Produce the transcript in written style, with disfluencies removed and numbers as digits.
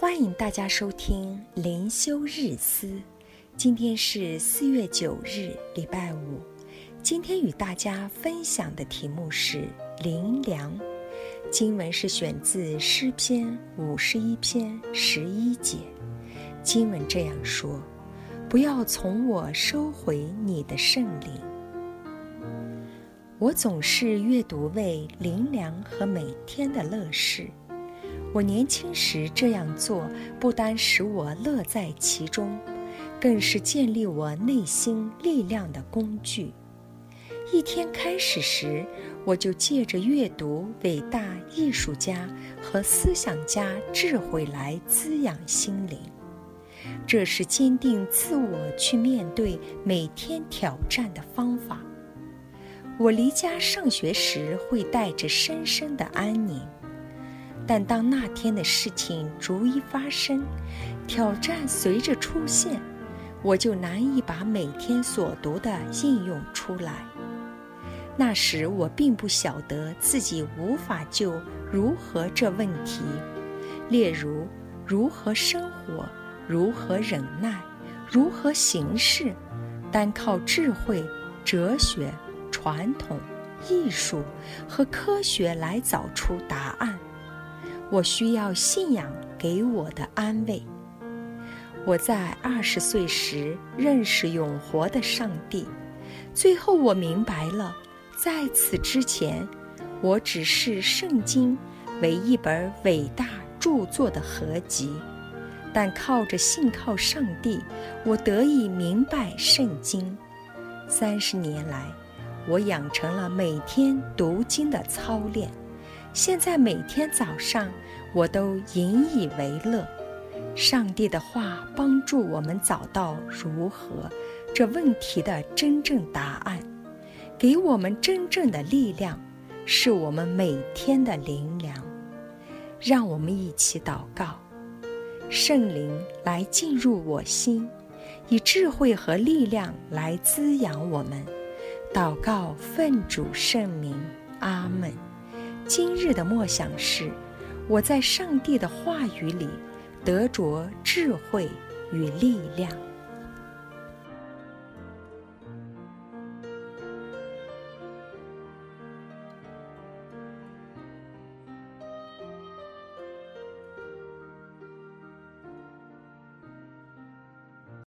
欢迎大家收听灵修日思，今天是4月9日，礼拜五。今天与大家分享的题目是灵粮，经文是选自诗篇51篇11节。经文这样说：不要从我收回你的圣灵。我总是阅读为灵粮和每天的乐事。我年轻时这样做，不单使我乐在其中，更是建立我内心力量的工具。一天开始时，我就借着阅读伟大艺术家和思想家智慧来滋养心灵。这是坚定自我去面对每天挑战的方法。我离家上学时会带着深深的安宁，但当那天的事情逐一发生，挑战随着出现，我就难以把每天所读的应用出来。那时我并不晓得自己无法就如何这问题，例如如何生活，如何忍耐，如何行事，单靠智慧、哲学、传统、艺术和科学来找出答案。我需要信仰给我的安慰。我在20岁时认识永活的上帝，最后我明白了，在此之前，我只是圣经为一本伟大著作的合集，但靠着信靠上帝，我得以明白圣经。30年来，我养成了每天读经的操练。现在每天早上我都引以为乐。上帝的话帮助我们找到如何这问题的真正答案，给我们真正的力量，是我们每天的灵粮。让我们一起祷告。圣灵来进入我心，以智慧和力量来滋养我们。祷告奉主圣名，阿们。今日的默想是：我在上帝的话语里得着智慧与力量。